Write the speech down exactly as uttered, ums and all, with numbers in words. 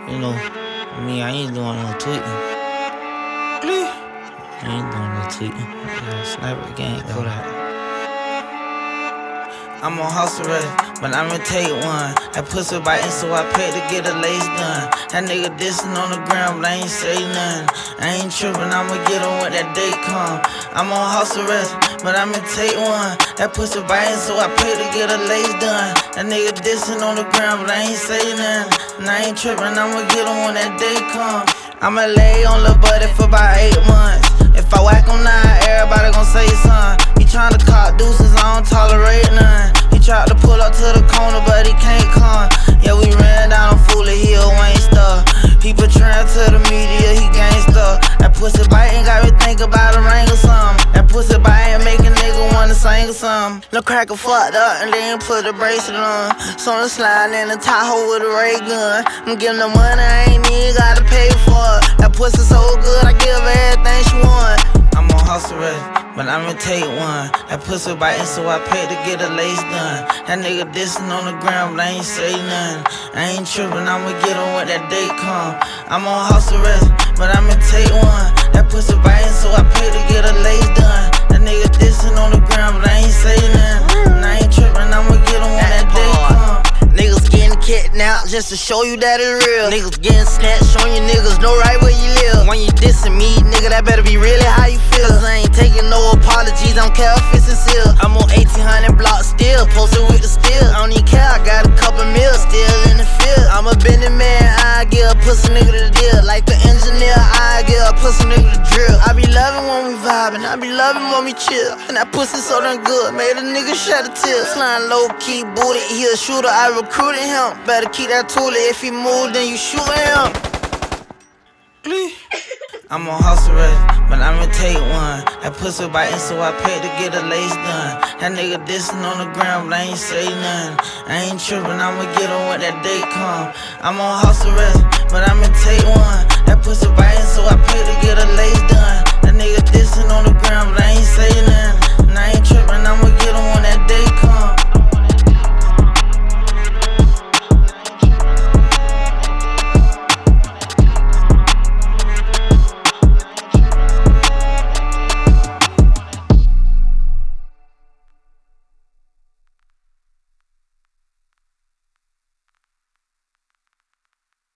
You know, I mean, I ain't doing no tweeting. I ain't doing no tweeting. Yeah, Sniper gang, Kodak. I'm on house arrest, but I'ma take one. That pussy biting, so I paid to get a lace done. That nigga dissing on the ground, but I ain't say nothing. I ain't trippin', I'ma get on when that day come. I'm on house arrest, but I'ma take one. That pussy biting, so I paid to get a lace done. That nigga dissing on the ground, but I ain't say nothing. And I ain't trippin', I'ma get on when that day come. I'ma lay on lil' buddy for about eight months. If I whack him now, everybody gon' say something. He tryna cop deuces, I don't tolerate none. He tried to pull up to the corner, but he can't come. Yeah, we ran down on Fully Hill, Wayne stuff. He portraying to the media, he gangsta. That pussy biting got me think about a ring or something. That pussy biting make a nigga wanna sing or something. Lil' cracker fucked up and then put a bracelet on. So I'm sliding in the Tahoe with a ray gun. I'm giving the money, I ain't even gotta pay for it. That pussy so good, I give her everything she want. I'm on house arrest, but I'ma take one. That pussy biting, so I paid to get a lace done. That nigga dissing on the ground, but I ain't say nothing. I ain't trippin', I'ma get on when that day come. I'm on house arrest, but I'ma take one. That pussy biting, so I paid to get a lace done. That nigga dissing on the ground, but I ain't say nothing. And I ain't trippin', I'ma get on when that day come. Niggas getting kidnapped just to show you that it's real. Niggas getting snatched, showing you niggas know right where you live. When you dissing me, nigga, that better be really how you feel. Cause I ain't taking no apologies, I don't care if it's sincere. I'm on eighteen hundred blocks still, posted with the steel. I don't even care, I got a couple mils still in the field. I'm a bending man, I give a pussy nigga the deal. Like the engineer, I give a pussy nigga the drill. I be loving when we vibing, I be loving when we chill. And that pussy so damn good, made a nigga shed a tear. Slime low key, booty, he a shooter, I recruited him. Better keep that toolie, if he move, then you shootin' him. I'm on house arrest, but I'ma take one. That pussy biting, so I paid to get a lace done. That nigga dissing on the ground, but I ain't say nothing. I ain't trippin', I'ma get on when that day come. I'm on house arrest, but I'ma take one. That pussy biting, so I paid to get a lace done. That nigga dissing on the ground, but I ain't say